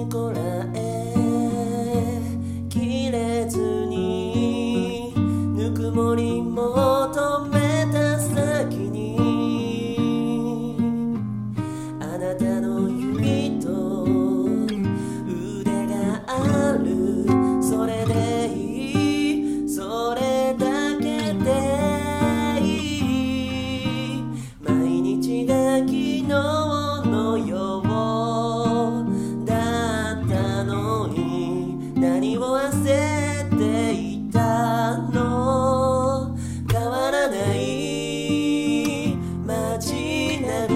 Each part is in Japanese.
こらえきれずにぬくもり求めた先にあなたの指と腕がある。それでいい、それだけでいい。毎日が昨日のようだったのに何を焦っていたの。変わらない街並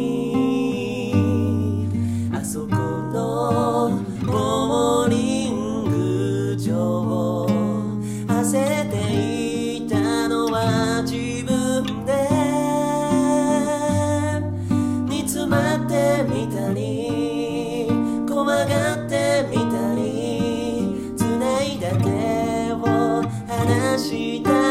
み、あそこのボーリング場、焦っていたのは自分で。煮詰まってみたり怖がってみたり、繋いだ手を離した